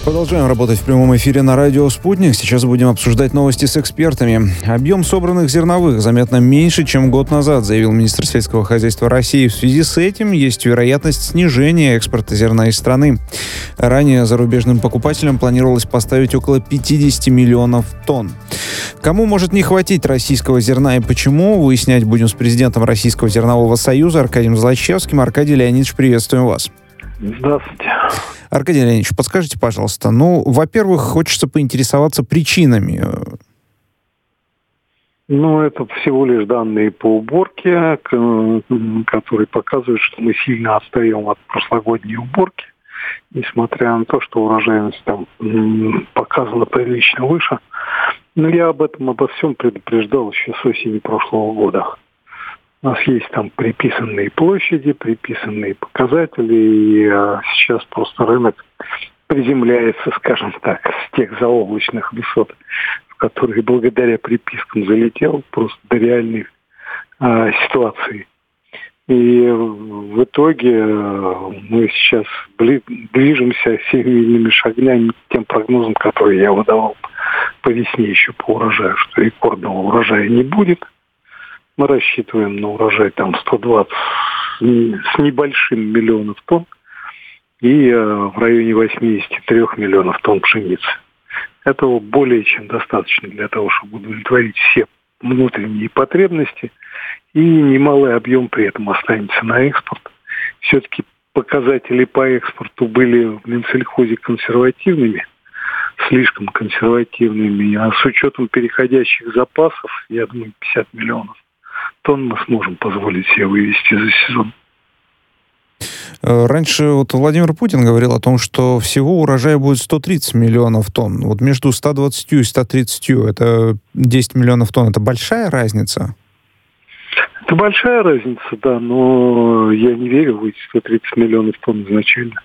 Продолжаем работать в прямом эфире на радио «Спутник». Сейчас будем обсуждать новости с экспертами. Объем собранных зерновых заметно меньше, чем год назад, заявил министр сельского хозяйства России. В связи с этим есть вероятность снижения экспорта зерна из страны. Ранее зарубежным покупателям планировалось поставить около 50 миллионов тонн. Кому может не хватить российского зерна и почему, выяснять будем с президентом Российского зернового союза Аркадием Злачевским. Аркадий Леонидович, приветствуем вас. Здравствуйте. Аркадий Леонидович, подскажите, пожалуйста, во-первых, хочется поинтересоваться причинами. Это всего лишь данные по уборке, которые показывают, что мы сильно отстаем от прошлогодней уборки, несмотря на то, что урожайность там показана прилично выше. Но я обо всем предупреждал еще с осени прошлого года. У нас есть там приписанные площади, приписанные показатели, и сейчас просто рынок приземляется, скажем так, с тех заоблачных высот, в которые благодаря припискам залетел просто до реальной ситуации. И в итоге мы сейчас движемся семимильными шагами к тем прогнозам, которые я выдавал по весне еще по урожаю, что рекордного урожая не будет. Мы рассчитываем на урожай там 120 с небольшим миллионов тонн и в районе 83 миллионов тонн пшеницы. Этого более чем достаточно для того, чтобы удовлетворить все внутренние потребности, и немалый объем при этом останется на экспорт. Все-таки показатели по экспорту были в Минсельхозе консервативными, слишком консервативными, а с учетом переходящих запасов, я думаю, 50 миллионов тонн мы сможем позволить себе вывести за сезон. Раньше Владимир Путин говорил о том, что всего урожая будет 130 миллионов тонн. Между 120 и 130 это 10 миллионов тонн. Это большая разница? Это большая разница, да, но я не верю в эти 130 миллионов тонн изначально.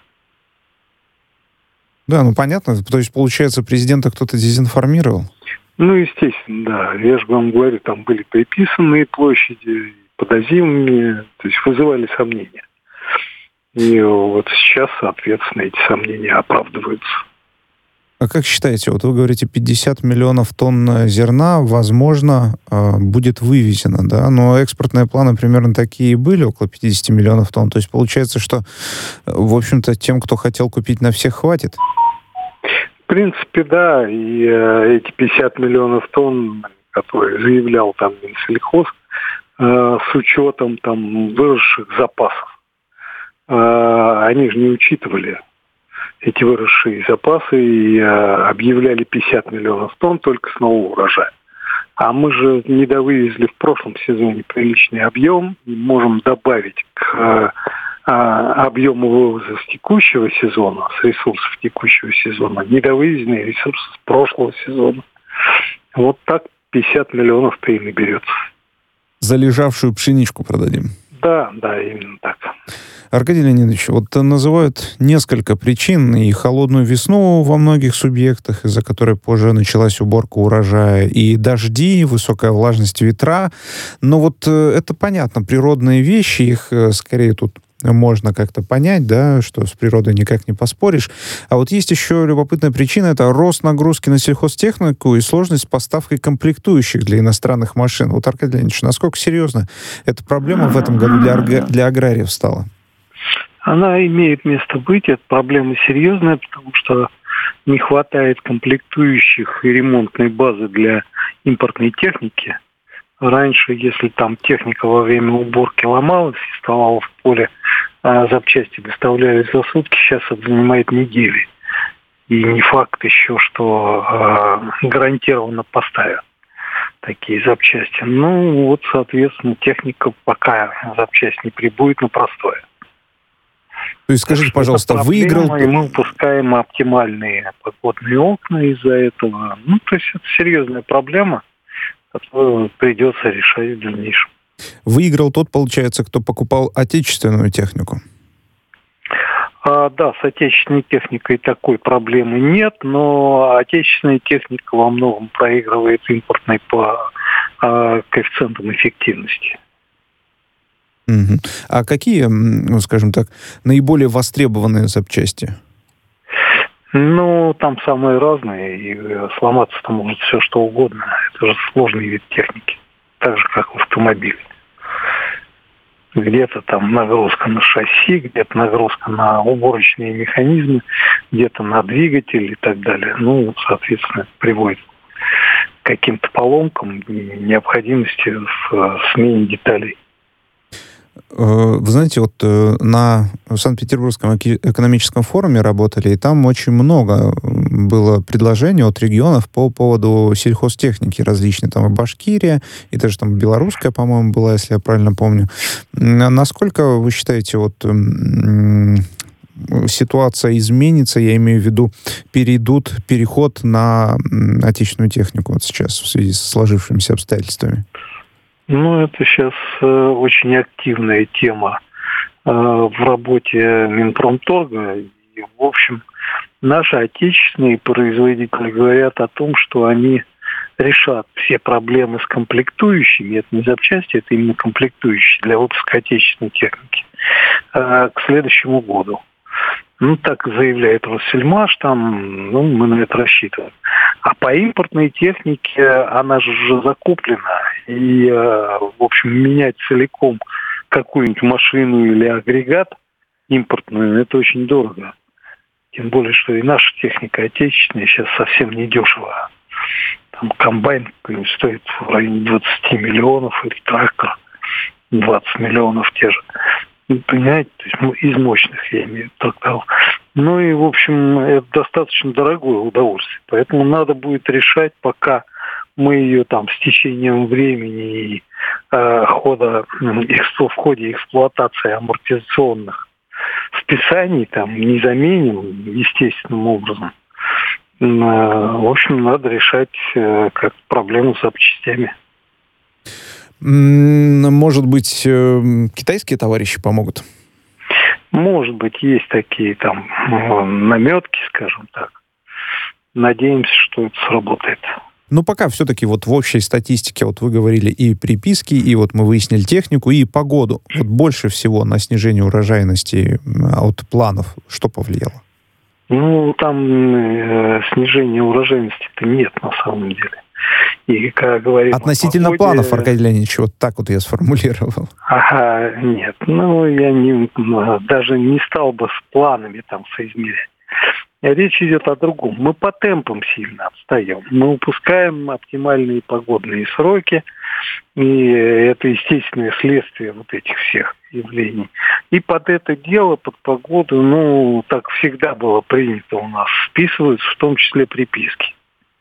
Да, понятно. То есть, получается, президента кто-то дезинформировал? Естественно, да. Я же вам говорю, там были приписанные площади, подозимые, то есть вызывали сомнения. И вот сейчас, соответственно, эти сомнения оправдываются. А как считаете, вы говорите, 50 миллионов тонн зерна, возможно, будет вывезено, да? Но экспортные планы примерно такие и были, около 50 миллионов тонн. То есть получается, что, в общем-то, тем, кто хотел купить, на всех хватит? В принципе, да. И эти 50 миллионов тонн, которые заявлял там Минсельхоз, с учетом там выросших запасов, они же не учитывали эти выросшие запасы и объявляли 50 миллионов тонн только с нового урожая. А мы же недовывезли в прошлом сезоне приличный объем и можем добавить к объему вывоза с текущего сезона, с ресурсов текущего сезона, недовывезенные ресурсы с прошлого сезона. Вот так 50 миллионов-то и наберется. Залежавшую пшеничку продадим. Да, именно так. Аркадий Леонидович, называют несколько причин, и холодную весну во многих субъектах, из-за которой позже началась уборка урожая, и дожди, высокая влажность, ветра. Но это понятно, природные вещи, их скорее тут можно как-то понять, да, что с природой никак не поспоришь. А есть еще любопытная причина, это рост нагрузки на сельхозтехнику и сложность с поставкой комплектующих для иностранных машин. Аркадий Леонидович, насколько серьезно эта проблема в этом году для аграриев стала? Она имеет место быть, это проблема серьезная, потому что не хватает комплектующих и ремонтной базы для импортной техники. Раньше, если там техника во время уборки ломалась и вставала в поле, а запчасти доставлялись за сутки, сейчас это занимает недели. И не факт еще, что гарантированно поставят такие запчасти. Соответственно, техника пока запчасть не прибудет на простое. То есть, скажите, пожалуйста, выиграл... И мы упускаем оптимальные погодные окна из-за этого. То есть это серьезная проблема, которую придется решать в дальнейшем. Выиграл тот, получается, кто покупал отечественную технику? Да, с отечественной техникой такой проблемы нет, но отечественная техника во многом проигрывает импортной по коэффициентам эффективности. Угу. А какие, скажем так, наиболее востребованные запчасти? Ну, там самые разные, и сломаться-то может все что угодно. Это же сложный вид техники, так же, как в автомобиле. Где-то там нагрузка на шасси, где-то нагрузка на уборочные механизмы, где-то на двигатель и так далее. Ну, соответственно, это приводит к каким-то поломкам и необходимости в смене деталей. Вы знаете, вот на Санкт-Петербургском экономическом форуме работали, и там очень много было предложений от регионов по поводу сельхозтехники различной. Там и Башкирия, и даже там белорусская, по-моему, была, если я правильно помню. Насколько вы считаете, вот ситуация изменится, я имею в виду, переход на отечественную технику вот сейчас в связи с сложившимися обстоятельствами? Ну, это сейчас очень активная тема в работе Минпромторга. И, в общем, наши отечественные производители говорят о том, что они решат все проблемы с комплектующими. Это не запчасти, это именно комплектующие для выпуска отечественной техники к следующему году. Ну, так заявляет Россельмаш, там, ну, мы на это рассчитываем. А по импортной технике она же уже закуплена. И, в общем, менять целиком какую-нибудь машину или агрегат импортную, это очень дорого. Тем более, что и наша техника отечественная сейчас совсем не дешево. Там комбайн стоит в районе 20 миллионов, или трактор 20 миллионов те же. Понимаете, то есть, из мощных, я имею в виду, тракторов. Ну и, в общем, это достаточно дорогое удовольствие. Поэтому надо будет решать, пока мы ее там с течением времени и в ходе эксплуатации амортизационных списаний там не заменим естественным образом. В общем, надо решать как проблему с запчастями. Может быть, китайские товарищи помогут? Может быть, есть такие там наметки, скажем так. Надеемся, что это сработает. Но пока все-таки вот в общей статистике, вот вы говорили и приписки, и вот мы выяснили технику, и погоду. Вот больше всего на снижение урожайности от планов что повлияло? Ну, там снижения урожайности-то нет на самом деле. И, как говорим, относительно погоде... планов, Аркадий Леонидович, вот так вот я сформулировал. Ага, нет. Ну, я даже не стал бы с планами там соизмерять. Речь идет о другом. Мы по темпам сильно отстаем. Мы упускаем оптимальные погодные сроки. И это естественное следствие вот этих всех явлений. И под это дело, под погоду, ну, так всегда было принято у нас, списываются в том числе приписки.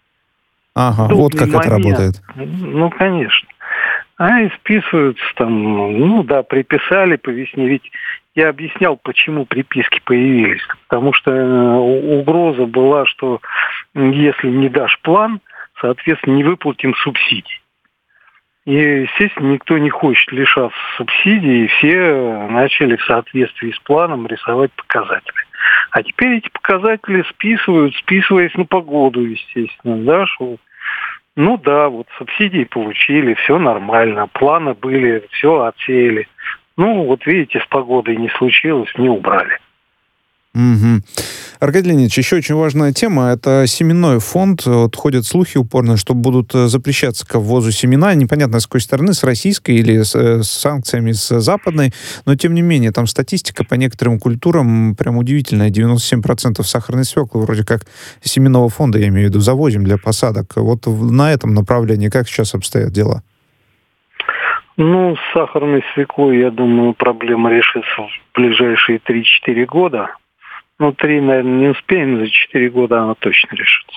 Ага, вот как это работает. Ну, конечно. А и списываются там, ну да, приписали по весне. Ведь я объяснял, почему приписки появились. Потому что угроза была, что если не дашь план, соответственно, не выплатим субсидий. И, естественно, никто не хочет лишаться субсидий, и все начали в соответствии с планом рисовать показатели. А теперь эти показатели списываясь на погоду, естественно, да, что, ну да, вот субсидии получили, все нормально, планы были, все отсеяли. Ну, вот видите, с погодой не случилось, не убрали. Угу. Аркадий Леонидович, еще очень важная тема — это семенной фонд. Вот ходят слухи упорно, что будут запрещаться к ввозу семена. Непонятно, с какой стороны, с российской или с санкциями с западной. Но, тем не менее, там статистика по некоторым культурам прям удивительная. 97% сахарной свеклы вроде как семенного фонда, я имею в виду, завозим для посадок. Вот на этом направлении как сейчас обстоят дела? Ну, с сахарной свеклой, я думаю, проблема решится в ближайшие 3-4 года. Ну, 3, наверное, не успеем, за 4 года она точно решится.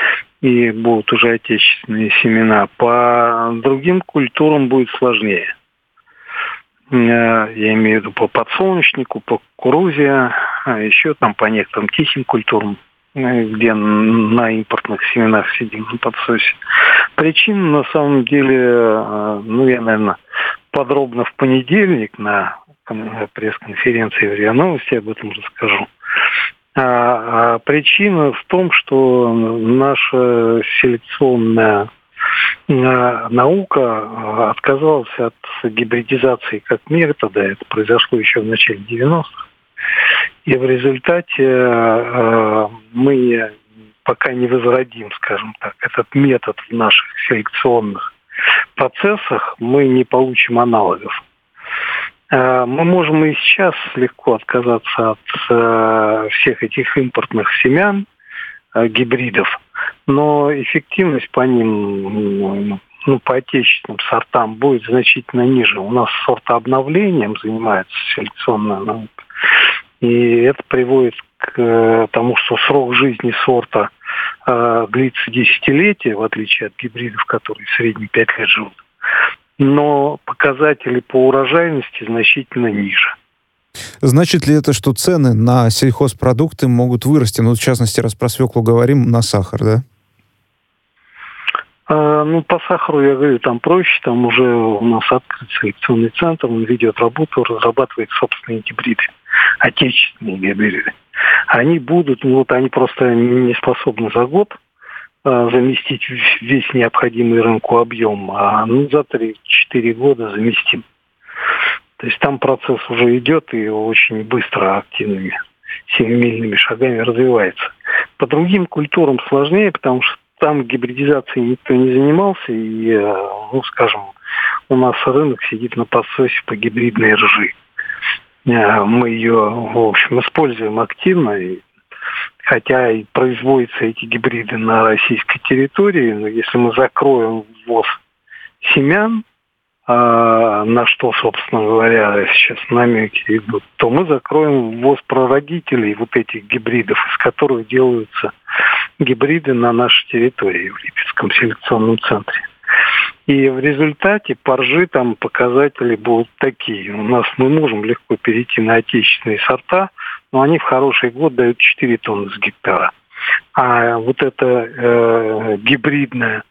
И будут уже отечественные семена. По другим культурам будет сложнее. Я имею в виду по подсолнечнику, по кукурузе, а еще там по некоторым тихим культурам, где на импортных семенах сидим на подсосе. Причин, на самом деле, ну, я, наверное, подробно в понедельник на пресс-конференции в РИА Новости об этом расскажу. А причина в том, что наша селекционная наука отказалась от гибридизации как метода. Это произошло еще в начале 90-х. И в результате мы пока не возродим, скажем так, этот метод в наших селекционных процессах, мы не получим аналогов. Мы можем и сейчас легко отказаться от всех этих импортных семян, гибридов, но эффективность по ним, по отечественным сортам будет значительно ниже. У нас сортообновлением занимается селекционная наука, и это приводит к тому, что срок жизни сорта длится десятилетия, в отличие от гибридов, которые в среднем 5 лет живут. Но показатели по урожайности значительно ниже. Значит ли это, что цены на сельхозпродукты могут вырасти? В частности, раз про свеклу говорим, на сахар, да? По сахару, я говорю, там проще, там уже у нас открыт селекционный центр, он ведет работу, разрабатывает собственные гибриды, отечественные гибриды. Они будут, они просто не способны за год заместить весь необходимый рынку объем, а за 3-4 года заместим. То есть там процесс уже идет и очень быстро, активными, семимильными шагами развивается. По другим культурам сложнее, потому что там гибридизацией никто не занимался, и, у нас рынок сидит на подсосе по гибридной ржи. Мы ее, в общем, используем активно, хотя и производятся эти гибриды на российской территории, но если мы закроем ввоз семян, на что, собственно говоря, сейчас намеки идут, то мы закроем ввоз прародителей вот этих гибридов, из которых делаются гибриды на нашей территории, в Липецком селекционном центре. И в результате по ржи там показатели будут такие. Мы можем легко перейти на отечественные сорта, но они в хороший год дают 4 тонны с гектара. А вот эта гибридная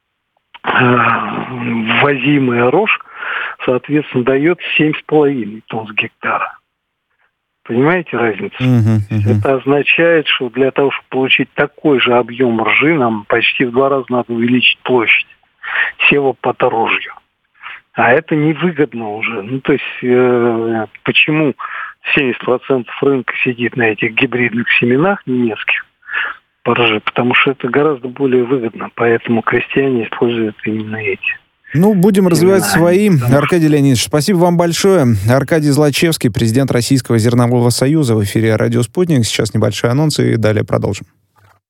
ввозимая рожь, соответственно, дает 7,5 тонн с гектара. Понимаете разницу? Это означает, что для того, чтобы получить такой же объем ржи, нам почти в 2 раза надо увеличить площадь севопоторожью. А это невыгодно уже. Почему 70% рынка сидит на этих гибридных семенах немецких по ржи? Потому что это гораздо более выгодно. Поэтому крестьяне используют именно эти. Будем развивать свои. Аркадий Леонидович, спасибо вам большое. Аркадий Злачевский, президент Российского зернового союза, в эфире «Радио Спутник». Сейчас небольшой анонс и далее продолжим.